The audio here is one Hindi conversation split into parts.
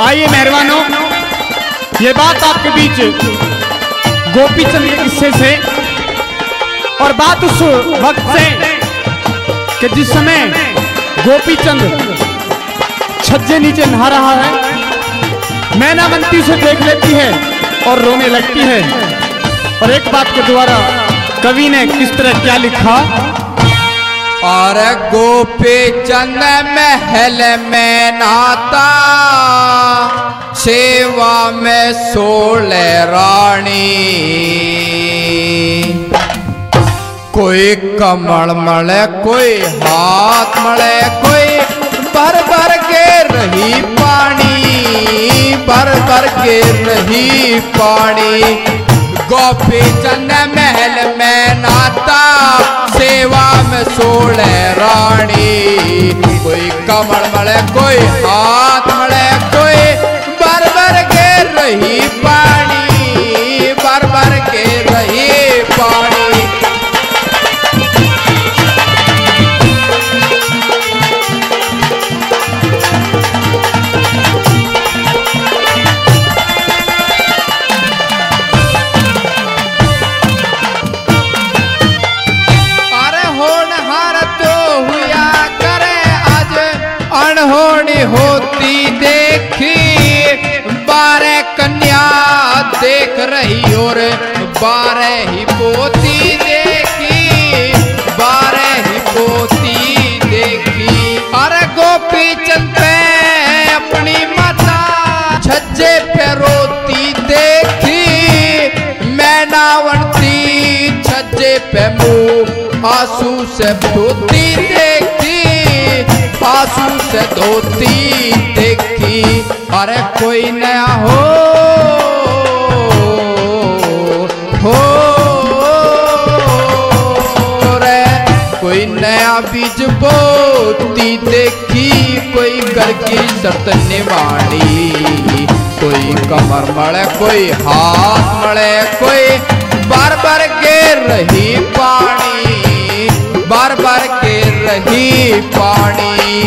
आइए मेहरबानों, ये बात आपके बीच गोपीचंद के किस्से से और बात उस वक्त से कि जिस समय गोपीचंद छज्जे नीचे नहा रहा है, मैनावंती उसे देख लेती है और रोने लगती है। और एक बात के द्वारा कवि ने किस तरह क्या लिखा। और गोपीचंद महल में नहाता, सेवा में 16 रानी। कोई कमल मले, कोई हाथ मले, कोई भर भर के रही पानी, भर भर के रही पानी। गोपीचंद महल में नहाता, सेवा में 16 रानी। कोई कमल मले, कोई हाथ मले, कोई भर भर के रही पानी, भर भर के रही पानी। अनहोनी होती देखी, 12 कन्या देख रही और 12 ही पोती देखी, 12 ही पोती देखी। अरे गोपीचंद पे अपनी माता छज्जे पे रोती देखी, मैनावंती छज्जे पे मुंह आंसू से धोती देखी, आंसू से धोती देखी। अरे कोई नया हो रे, कोई नया बीज बोती देखी, कोई घर की शर्त निभानी। कोई कमर मले, कोई हाथ मले, कोई बार बार के रही पानी, बार बार के रही पानी।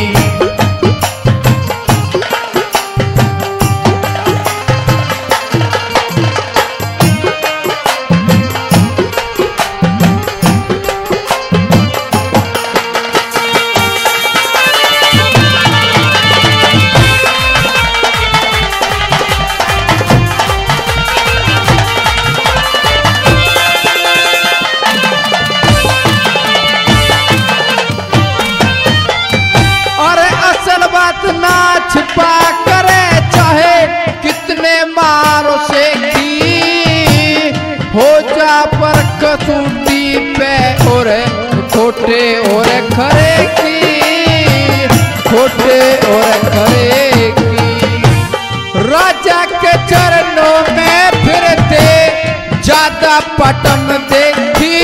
ना छिपा करे चाहे कितने मारो से की, हो जा पर कसूटी पे और खोटे और खरे की, खोटे और खरे की। राजा के चरणों में फिरते ज्यादा पटम देखी,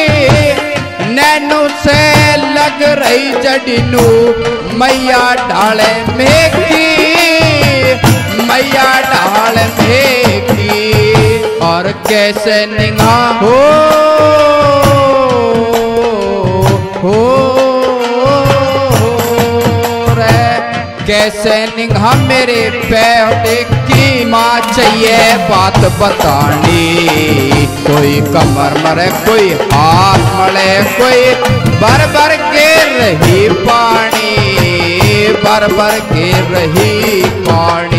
नैनू से लग रही जड़ीनू मैया ढाले में की, मैया ढाल में की। और कैसे निगाह हो रे, कैसे निगाह मेरे पैर की। माँ चाहिए बात बतानी, कोई कमर मरे, कोई हाथ मले, कोई भर भर के रही पानी, भर भर के रही पानी।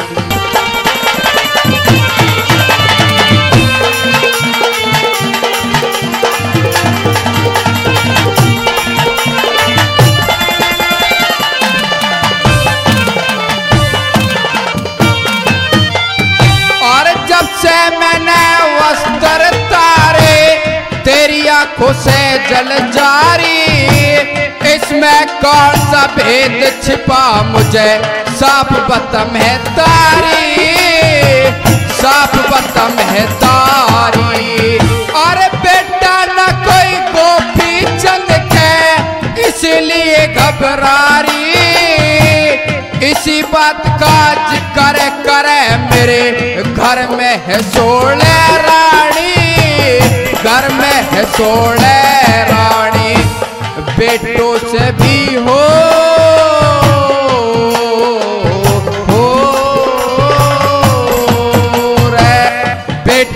और जब से मैंने वस्त्र तारे, तेरी आंखों से जल जारी, इसमें कौन सा भेद छिपा मुझे साफ बतम है तारी, साफ बतम है तारी। और बेटा न कोई गोपीचंद के इसलिए घबरारी, इसी बात का जिक्र करे मेरे घर में है 16 रानी, घर में है 16 रानी। बेटों से भी हो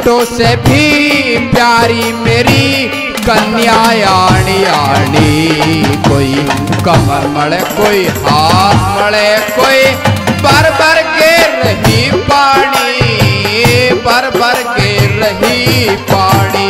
बेटों से भी प्यारी मेरी कन्या आणी आणी। कोई कमर मले कोई हाथ मले कोई बर बर के रही पानी, बर बर के रही पानी।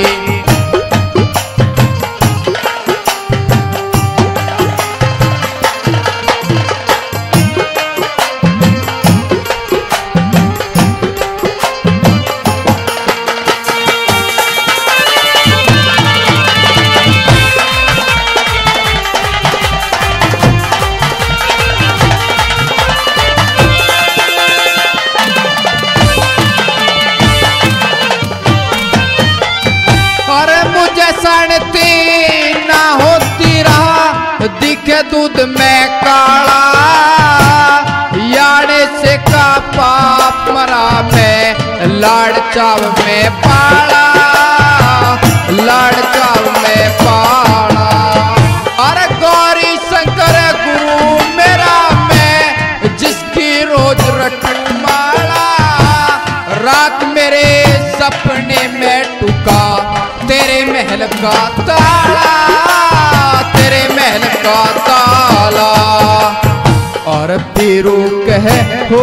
सनती ना होती रहा दिखे दूध में काला, याड़े से का पाप मरा में लाड़ चाव में पाला, लाड़ चाव में पाला। अरे गौरी शंकर गुरु मेरा मैं जिसकी रोज रटू माला, रात मेरे सपने में टुका तेरे महल का ताला, तेरे महल का ताला। और पीरू कहे हो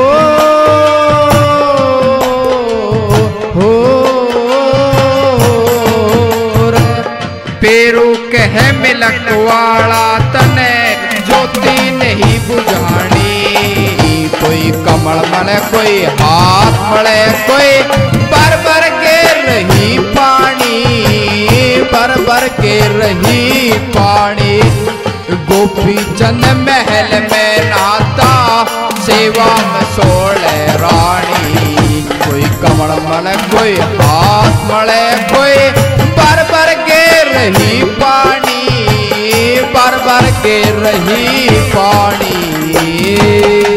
पीरू कहे मिलक वाला तने ज्योति नहीं बुझानी। कोई कमल मले कोई हाथ मले कोई बर बर के रही पानी, बर बर के रही पानी। गोपी चंद महल में नाता सेवा में सोले रानी। कोई कमल मले कोई हाथ मले कोई बर बर के रही पानी, बर बर के रही पानी।